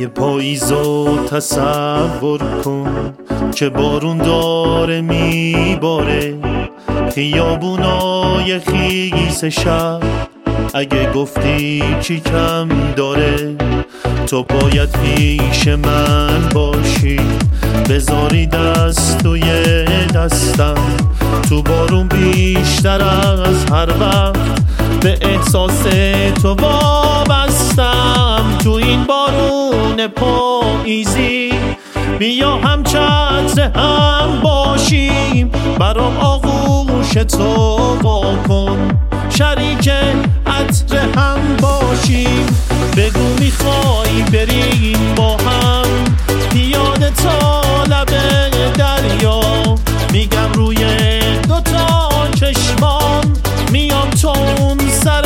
یه پاییزو تصور کن که بارون داره میباره، خیابونای خیس شب اگه گفتی چی کم داره. تو باید پیش من باشی، بذاری دست توی دستم، تو بارون بیشتر از هر وقت به احساس تو وابستم. تو این بارون پاییزی بیا هم چتر هم باشیم، برام آغوش تو وا کن، شریک عطر هم باشیم. بگو میخوای بریم با هم پیاده تا لب دریا، میگم روی دوتا چشمان میام تو اون سر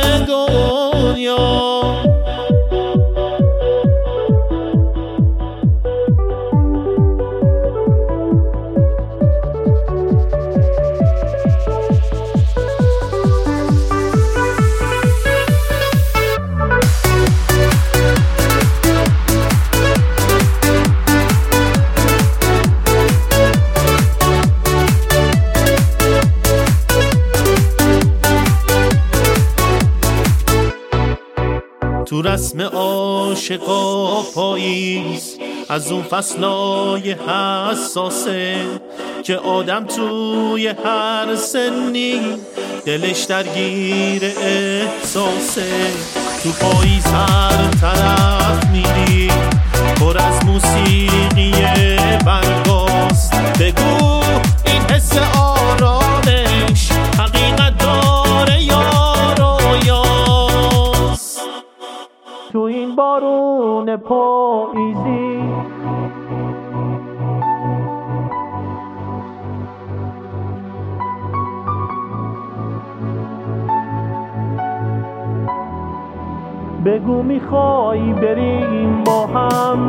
دنیا. تو رسم عاشقا پاییز از اون فصلای حساسه که آدم توی هر سنی دلش درگیر احساسه. تو پاییز هر طرف میری پر از موسیقی برگاست، بگو این حس آرامش حقیقت داره یا رویاست. تو این بارون پاییزی بگو میخوای بریم با هم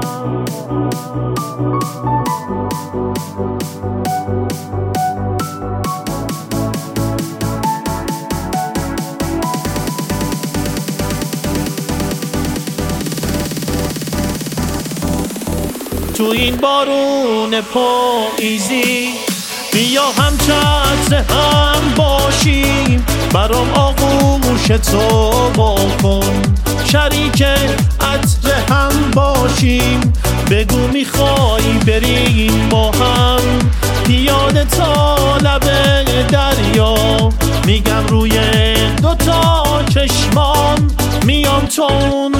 تو این بارون پاییزی بیا هم چتر هم باشیم، برام آغوش تو وا کن، شریک عطر هم باشیم. بگو میخوای بریم با هم پیاده تا لب دریا، میگم روی دوتا چشمان میام تو اون